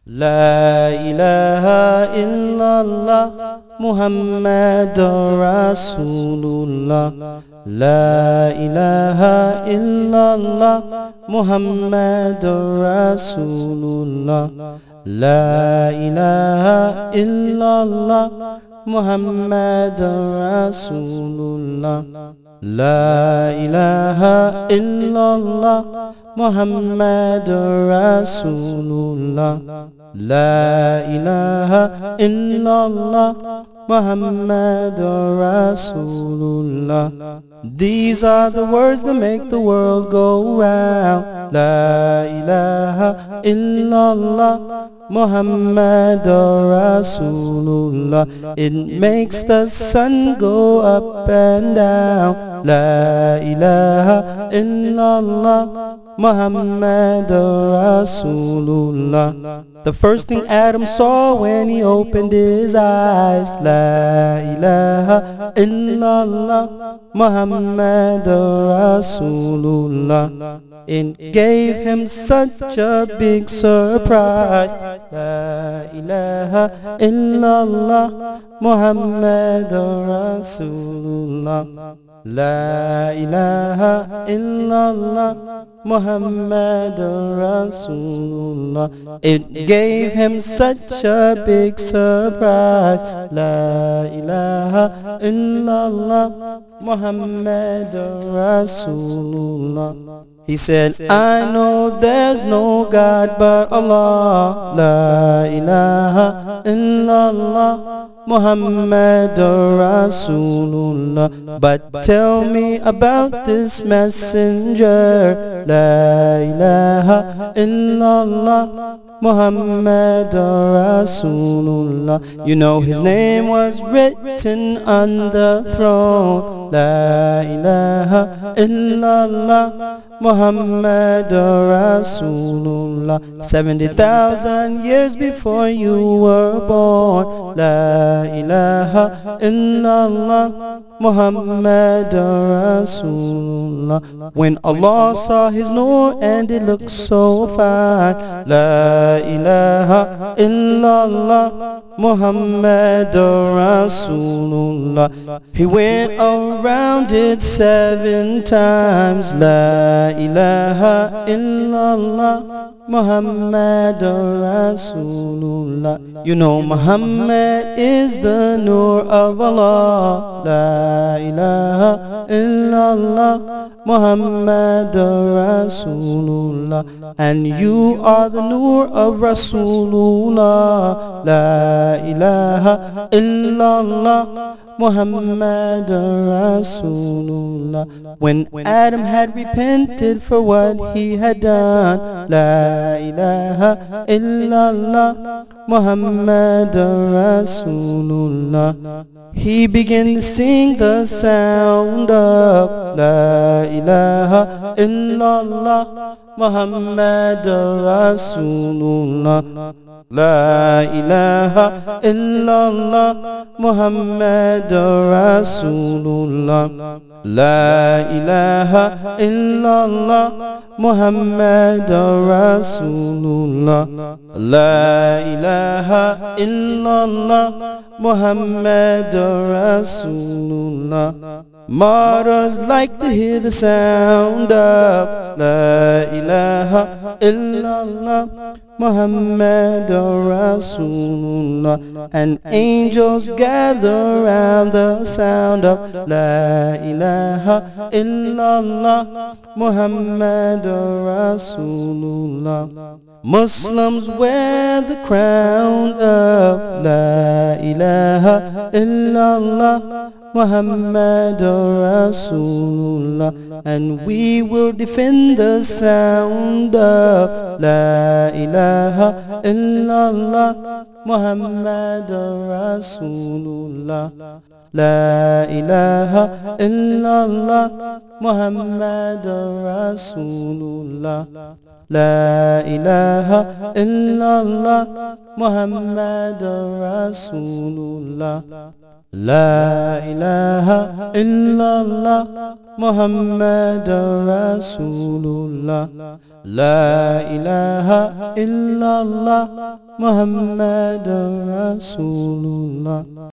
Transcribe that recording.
La ilaha illallah Muhammadur Rasulullah. La ilaha illallah Muhammadur Rasulullah. La ilaha illallah Muhammadur Rasulullah. La ilaha illallah Muhammadur Rasulullah. La ilaha illallah Muhammadur Rasulullah. These are the words that make the world go round. La ilaha illallah Muhammadur Rasulullah. It makes the sun go up and down. La ilaha illallah Muhammadur Rasulullah. The first thing Adam saw when he opened his eyes, La ilaha illallah Muhammadur Rasulullah. It gave him such a big surprise. La ilaha illallah Muhammadur Rasulullah. La ilaha illallah Muhammadur Rasulullah. It gave him such a big surprise. La ilaha illallah Muhammadur Rasulullah. He said, I know there's no God but Allah. La ilaha illallah Muhammadur Rasulullah. But tell me about this messenger. La ilaha illallah Muhammadur Rasulullah. You know his name was written on the throne. La ilaha illallah Muhammadur Rasulullah. 70,000 years before you were born. La ilaha illallah Muhammadur Rasulullah. When Allah saw his nur and it looked so fine. La ilaha illallah Muhammadur Rasulullah. He went around it 7 times. La ilaha illallah Muhammadur Rasulullah. You know Muhammad is the nur of Allah. La ilaha illallah Muhammadur Rasulullah. And you are the nur of Rasulullah. La ilaha illallah Muhammadur Rasulullah. When Adam had repented for what he had done, La ilaha illallah Muhammadur Rasulullah. He began to sing the sound of La ilaha illallah Muhammadur Rasulullah. La ilaha illallah Muhammadur Rasulullah. La ilaha illallah Muhammadur Rasulullah. La ilaha illallah Muhammadur Rasulullah. Martyrs like to hear the sound of La ilaha illallah Muhammadur Rasulullah. And angels gather round the sound of La ilaha illallah Muhammadur Rasulullah. Muslims wear the crown of La ilaha illallah Muhammadur Rasulullah. And we will defend the sound of La ilaha illallah Muhammadur Rasulullah. La ilaha illallah Muhammadur Rasulullah. La ilaha illallah Muhammadur Rasulullah. La ilaha illallah Muhammadur Rasulullah. لا إله إلا الله محمد رسول الله.